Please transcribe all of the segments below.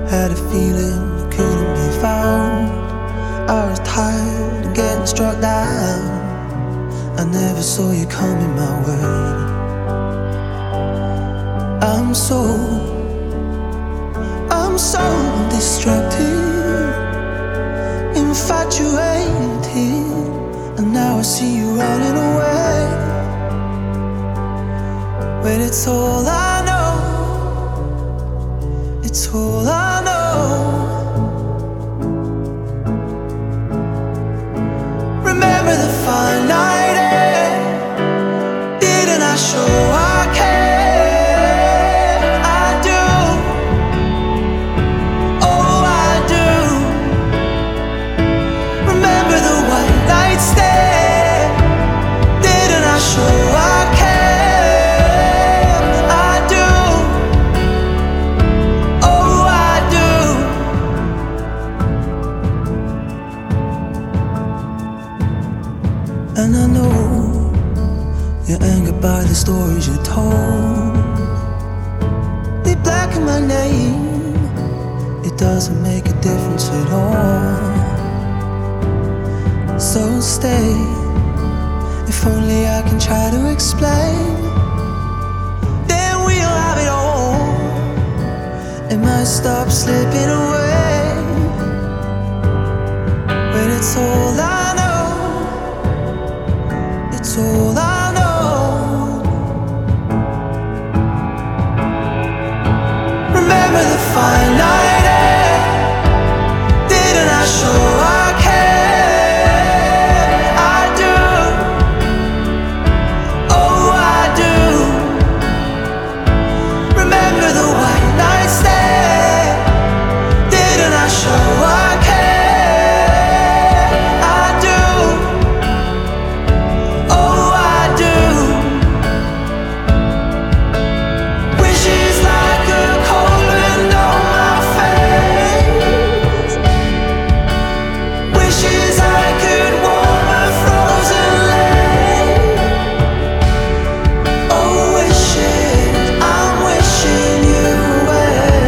Had a feeling it couldn't be found. I was tired of getting struck down. I never saw you coming my way. I'm so distracted, infatuated, and now I see you running away. But it's all I know, it's all I know. Remember the fine night air? Didn't I show I care? I do, oh I do. Remember the white light stare? Didn't I show I care? I do, oh I do. And I know you're angered by the stories you told. They blacken my name, it doesn't make a difference at all. So stay, if only I can try to explain. Then we'll have it all. It might stop slipping away. But it's all I know, it's all I know. Remember the fine night air? Didn't I show I care? I do, oh I do. Remember the white night stare? Didn't I show I care? I do, oh I do. Wishes like a cold wind on my face. Wishes I could warm a frozen lake. Oh wishes, I'm wishing you away.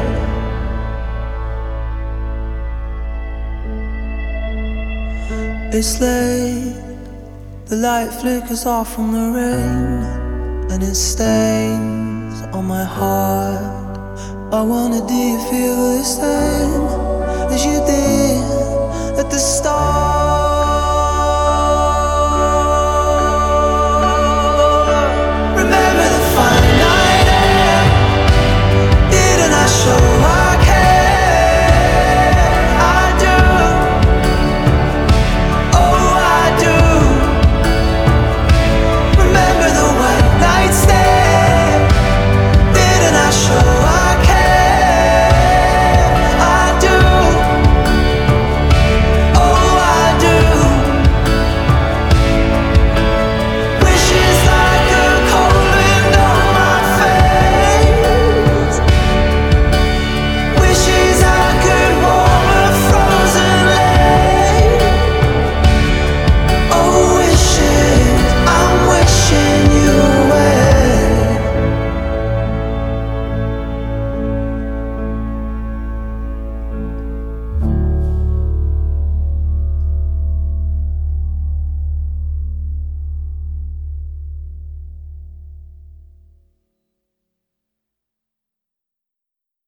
It's late, the light flickers off from the rain, and it stains on my heart. I wonder, do you feel the same?